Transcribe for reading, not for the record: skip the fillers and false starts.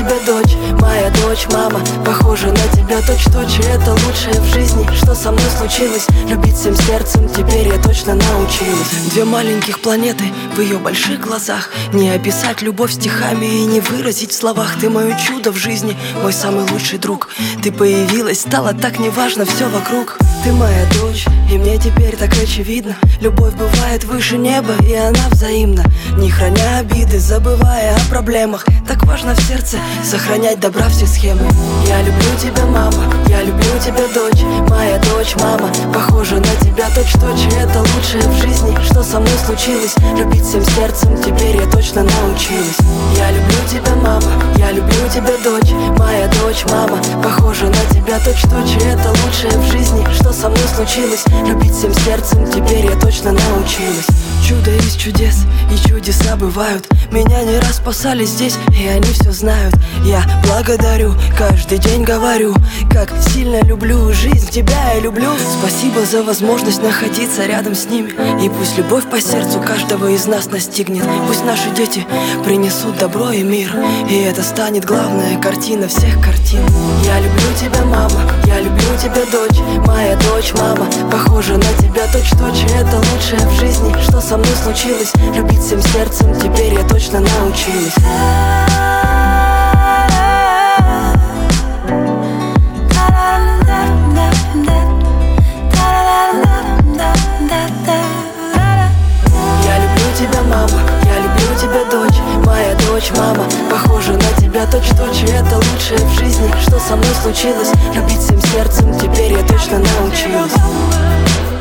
тебя, дочь, моя дочь, мама. Похожа на тебя точь-точь, и это лучшее в жизни, что со мной случилось. Любить всем сердцем, теперь я точно научилась. Две маленьких планеты в ее больших глазах. Не описать любовь стихами и не выразить в словах. Ты мое чудо в жизни, мой самый лучший друг. Ты появилась, стало так неважно все вокруг. Ты моя дочь, и мне теперь так очевидно. Любовь бывает выше неба, и она взаимна. Не храня обиды, забывая о проблемах. Так важно в сердце сохранять добра все схемы. Я люблю тебя, мама, я люблю тебя, дочь, моя дочь, мама. Похожа на тебя точь-точь, и это лучшее в жизни, что со мной случилось. Любить всем сердцем, теперь я точно научилась. Я люблю тебя, мама, я люблю тебя, дочь, моя дочь, мама. Похожа на тебя точь-точь, и это лучшее в жизни, что со мной случилось. Любить всем сердцем, теперь я точно научилась. Чудо из чудес, и чудеса бывают. Меня не раз спасали здесь, и они все знают. Я благодарю, каждый день говорю, как сильно люблю жизнь, тебя я люблю. Спасибо за возможность находиться рядом с ними. И пусть любовь по сердцу каждого из нас настигнет. Пусть наши дети принесут добро и мир, и это станет главная картина всех картин. Я люблю тебя, мама, я люблю тебя, дочь, моя дочь, мама. Похожа на тебя точь-точь, и это лучшее в жизни, что со мной случилось. Любить всем сердцем, теперь я точно научилась. Я люблю тебя, мама, я люблю тебя, дочь, моя дочь, мама. Похожа на тебя точь-точь, и это лучшее в жизни, что со мной случилось. Любить всем сердцем, теперь я точно научилась.